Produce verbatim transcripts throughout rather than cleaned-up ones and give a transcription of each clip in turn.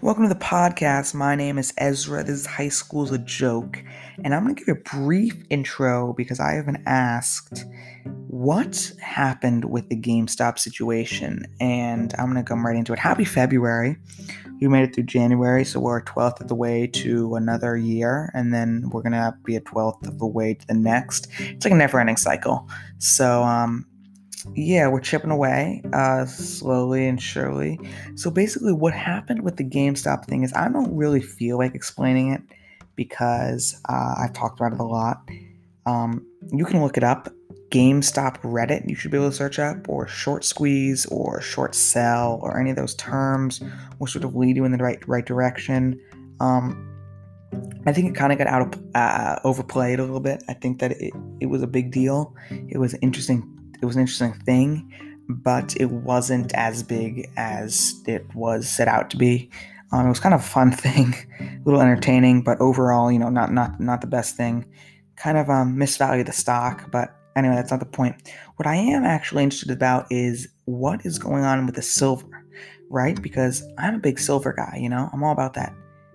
Welcome to the podcast. My name is Ezra. This is High School's a Joke. And I'm going to give you a brief intro because I have been asked what happened with the GameStop situation. And I'm going to come right into it. Happy February. We made it through January, so we're a twelfth of the way to another year. And then we're going to be a twelfth of the way to the next. It's like a never ending cycle. So, um, yeah, we're chipping away uh, slowly and surely. So basically, what happened with the GameStop thing is I don't really feel like explaining it because uh, I've talked about it a lot. Um, you can look it up. GameStop Reddit, you should be able to search up, or short squeeze, or short sell, or any of those terms will sort of lead you in the right right direction. Um, I think it kind of got out of uh, overplayed a little bit. I think that it, it was a big deal. It was interesting. It was an interesting thing, but it wasn't as big as it was set out to be. Um, it was kind of a fun thing, a little entertaining, but overall, you know, not not not the best thing. Kind of um, misvalued the stock, but anyway, that's not the point. What I am actually interested about is what is going on with the silver, right? Because I'm a big silver guy. You know, I'm all about that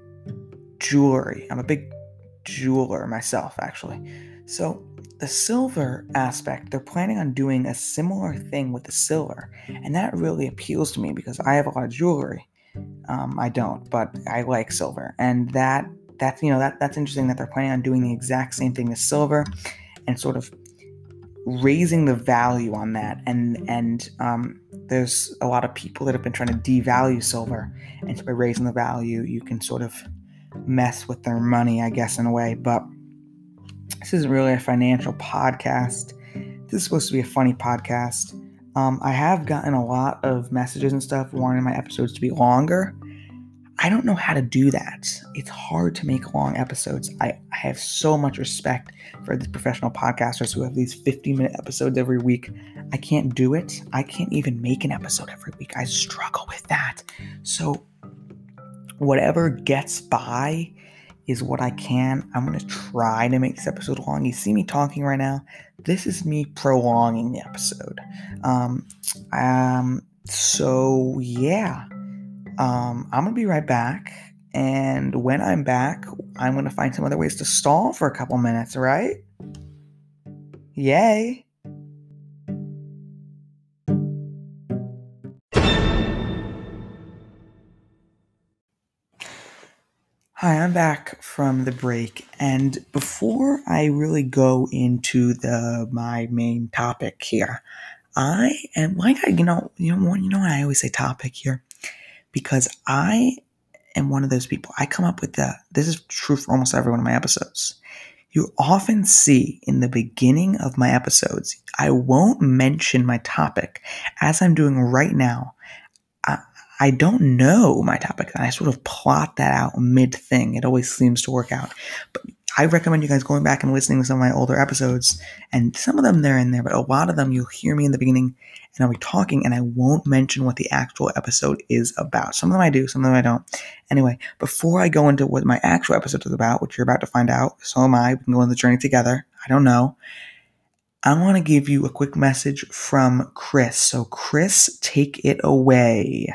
jewelry. I'm a big jeweler myself, actually. So the silver aspect, they're planning on doing a similar thing with the silver, and that really appeals to me because I have a lot of jewelry. Um, I don't, but I like silver, and that that's you know that that's interesting that they're planning on doing the exact same thing as silver, and sort of raising the value on that. And and um, there's a lot of people that have been trying to devalue silver, and so by raising the value, you can sort of mess with their money, I guess, in a way. But this isn't really a financial podcast. This is supposed to be a funny podcast. Um, I have gotten a lot of messages and stuff wanting my episodes to be longer. I don't know how to do that. It's hard to make long episodes. I, I have so much respect for these professional podcasters who have these fifty-minute episodes every week. I can't do it. I can't even make an episode every week. I struggle with that. So whatever gets by is what I can. I'm going to try to make this episode long. You see me talking right now. This is me prolonging the episode. Um, um, so, yeah. Um, I'm going to be right back. And when I'm back, I'm going to find some other ways to stall for a couple minutes, all right? Yay. Hi, I'm back from the break, and before I really go into the my main topic here, I am like I, you know, you know, you know, I always say topic here because I am one of those people. I come up with the. This is true for almost every one of my episodes. You often see in the beginning of my episodes, I won't mention my topic as I'm doing right now. I, I don't know my topic, and I sort of plot that out mid thing. It always seems to work out. But I recommend you guys going back and listening to some of my older episodes, and some of them they're in there, but a lot of them you'll hear me in the beginning, and I'll be talking, and I won't mention what the actual episode is about. Some of them I do, some of them I don't. Anyway, before I go into what my actual episode is about, which you're about to find out, so am I. We can go on the journey together. I don't know. I want to give you a quick message from Chris. So, Chris, take it away.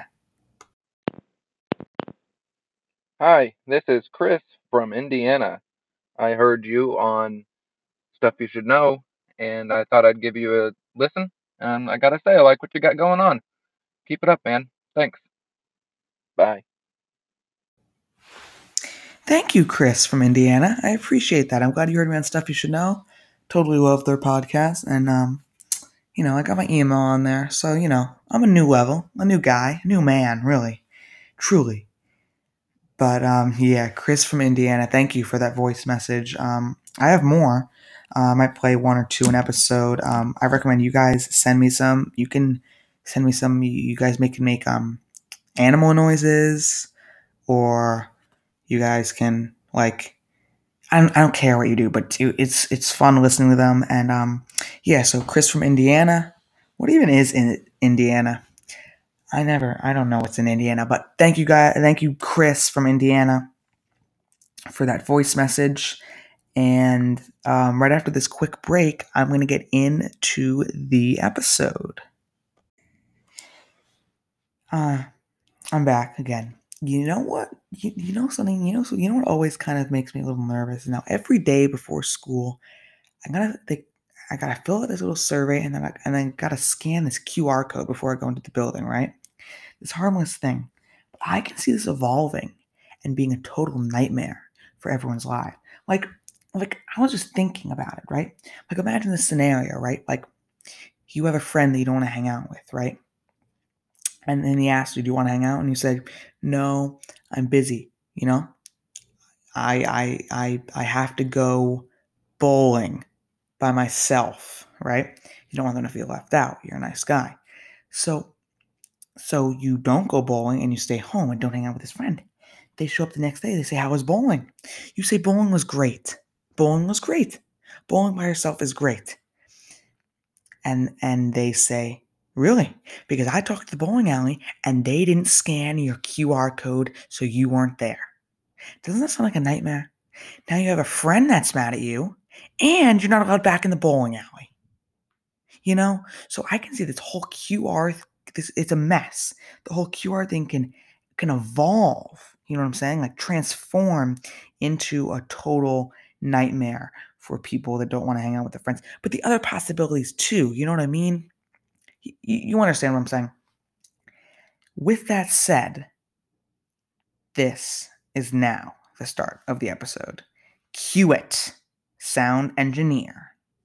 Hi, this is Chris from Indiana. I heard you on Stuff You Should Know, and I thought I'd give you a listen. And I gotta say, I like what you got going on. Keep it up, man. Thanks. Bye. Thank you, Chris from Indiana. I appreciate that. I'm glad you heard me on Stuff You Should Know. Totally love their podcast. And, um, you know, I got my email on there. So, you know, I'm a new level, a new guy, a new man, really, truly. But, um, yeah, Chris from Indiana, thank you for that voice message. Um, I have more. Uh, I might play one or two an episode. Um, I recommend you guys send me some. You can send me some. You guys make, can make um, animal noises, or you guys can, like, I don't, I don't care what you do, but it's it's fun listening to them. And um, yeah, so Chris from Indiana. What even is in Indiana? I never, I don't know what's in Indiana, but thank you guys, thank you, Chris from Indiana, for that voice message. And um, right after this quick break, I'm going to get into the episode. Uh, I'm back again. You know what? You, you know something? You know, so you know what always kind of makes me a little nervous? Now, every day before school, I gotta think, I gotta fill out this little survey, and then I, and then gotta scan this Q R code before I go into the building, right? This harmless thing. But I can see this evolving and being a total nightmare for everyone's life. Like, like I was just thinking about it, right? Like, imagine this scenario, right? Like, you have a friend that you don't want to hang out with, right? And then he asked you, "Do you want to hang out?" And you said, "No, I'm busy. You know, I I I I have to go bowling by myself." Right? You don't want them to feel left out. You're a nice guy, so so you don't go bowling and you stay home and don't hang out with his friend. They show up the next day. They say, "How was bowling?" You say, "Bowling was great. Bowling was great. Bowling by yourself is great." And and they say, "Really? Because I talked to the bowling alley and they didn't scan your Q R code, so you weren't there." Doesn't that sound like a nightmare? Now you have a friend that's mad at you, and you're not allowed back in the bowling alley. You know? So I can see this whole Q R, this it's a mess. The whole Q R thing can can evolve. You know what I'm saying? Like transform into a total nightmare for people that don't want to hang out with their friends. But the other possibilities too, you know what I mean? You, you understand what I'm saying? With that said, this is now the start of the episode. Cue it, sound engineer.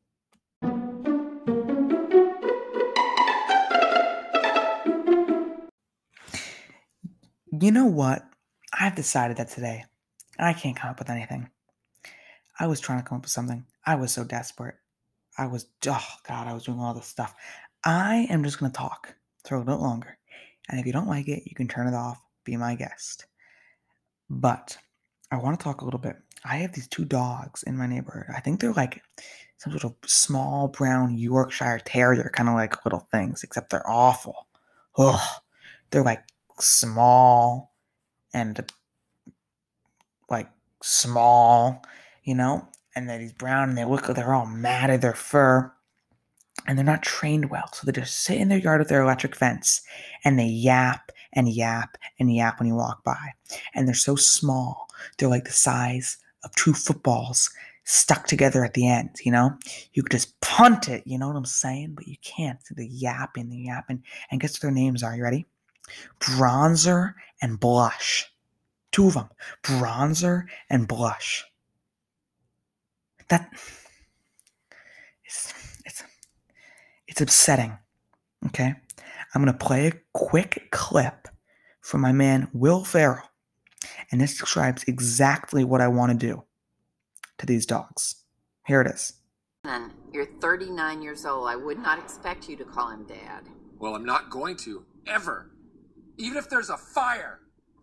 You know what? I've decided that today I can't come up with anything. I was trying to come up with something. I was so desperate. I was, oh God, I was doing all this stuff. I am just going to talk for a little bit longer. And if you don't like it, you can turn it off, be my guest. But I want to talk a little bit. I have these two dogs in my neighborhood. I think they're like some sort of small brown Yorkshire Terrier, kind of like little things, except they're awful. Ugh. They're like small and like small, you know? And then he's brown and they look like they're all matted, their fur. And they're not trained well. So they just sit in their yard with their electric fence and they yap and yap and yap when you walk by. And they're so small. They're like the size of two footballs stuck together at the end, you know? You could just punt it, you know what I'm saying? But you can't. So they're yapping, they're yapping. And guess what their names are? You ready? Bronzer and Blush. Two of them. Bronzer and Blush. That... It's... It's... It's upsetting, okay? I'm going to play a quick clip from my man Will Ferrell, and this describes exactly what I want to do to these dogs. Here it is. You're thirty-nine years old. I would not expect you to call him Dad. Well, I'm not going to, ever. Even if there's a fire.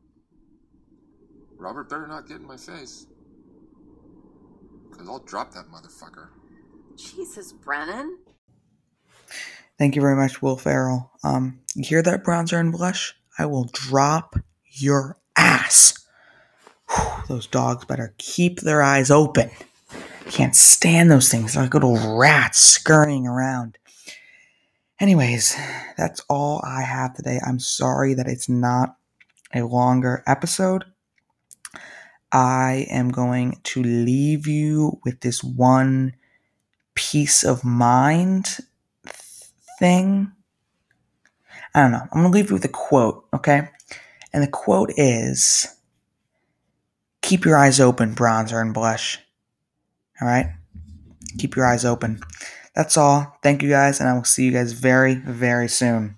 Robert better not get in my face. Because I'll drop that motherfucker. Jesus, Brennan. Thank you very much, Will Ferrell. Um, you hear that, Bronzer and Blush? I will drop your ass. Whew, those dogs better keep their eyes open. Can't stand those things. They're like little rats scurrying around. Anyways, that's all I have today. I'm sorry that it's not a longer episode. I am going to leave you with this one peace of mind thing. I don't know. I'm going to leave you with a quote, okay? And the quote is, keep your eyes open, Bronzer and Blush. All right? Keep your eyes open. That's all. Thank you guys, and I will see you guys very, very soon.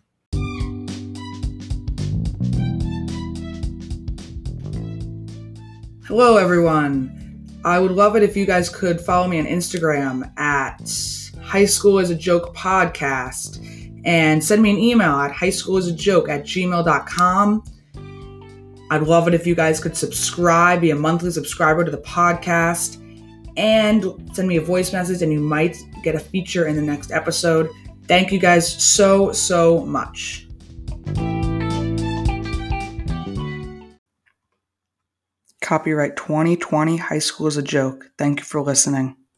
Hello, everyone. I would love it if you guys could follow me on Instagram at High School is a Joke Podcast and send me an email at highschoolisajoke at gmail dot com. I'd love it if you guys could subscribe, be a monthly subscriber to the podcast, and send me a voice message, and you might get a feature in the next episode. Thank you guys so, so much. Copyright twenty twenty, High School is a Joke. Thank you for listening.